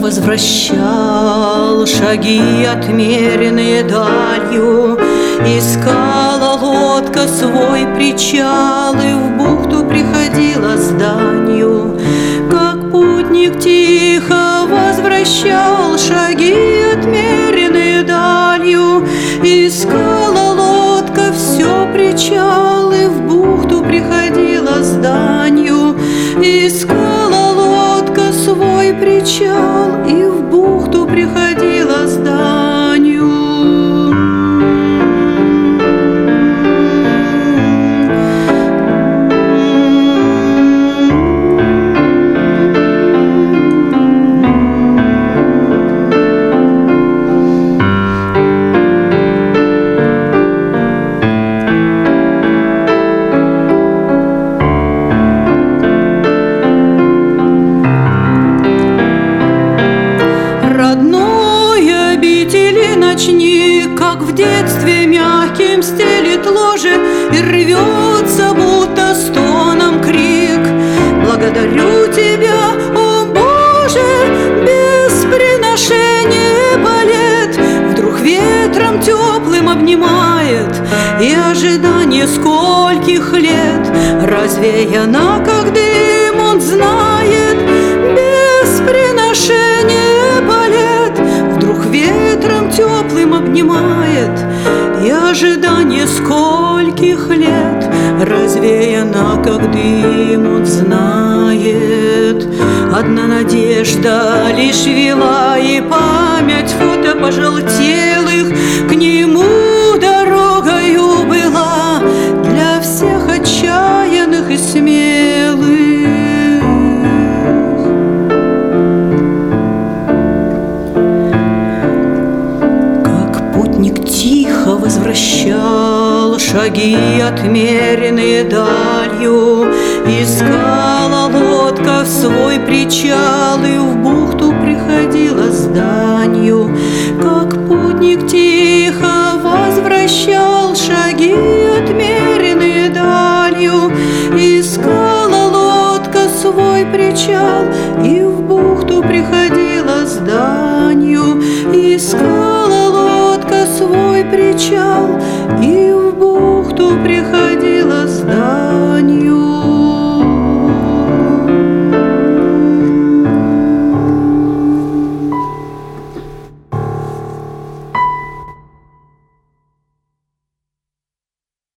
возвращал шаги, отмеренные далью. Искала лодка свой причал, и в бухту приходила с данью. Как путник тихо возвращал шаги, отмеренные далью. Искала лодка все причал, и в бухту приходила с данью. Искала лодка свой причал, и в бухту приходила с данью. Ночник, как в детстве, мягким стелит ложе и рвется, будто стоном крик. Благодарю Тебя, о Боже, без приношения полет. Вдруг ветром теплым обнимает, и ожидание скольких лет развеяно, как дым, он знает. Без приношения полет, вдруг ветром теплым обнимает, и ожидание скольких лет развеяно, как дым, он знает. Одна надежда лишь вела, и память фото пожелтелых к нему дорогою была для всех отчаянных и смелых. Тихо возвращал шаги, отмеренные далью. Искала лодка в свой причал, и в бухту приходила с данью. Как путник тихо возвращал шаги, отмеренные далью. Искала лодка свой причал, и в бухту приходила с данью. Искала лодка свой причал, и в бухту приходила с данью.